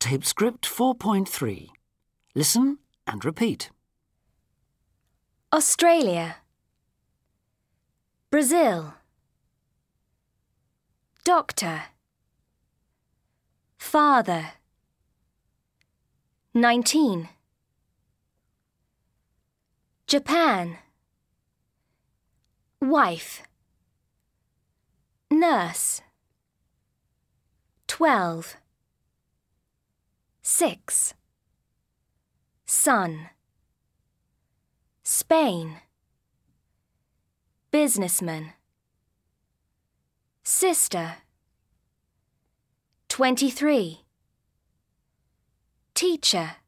Tape script 4.3. Listen and repeat. Australia, Brazil, doctor, father, 19, Japan, wife, nurse, 12, 6, son, Spain, businessman, sister, 23, teacher,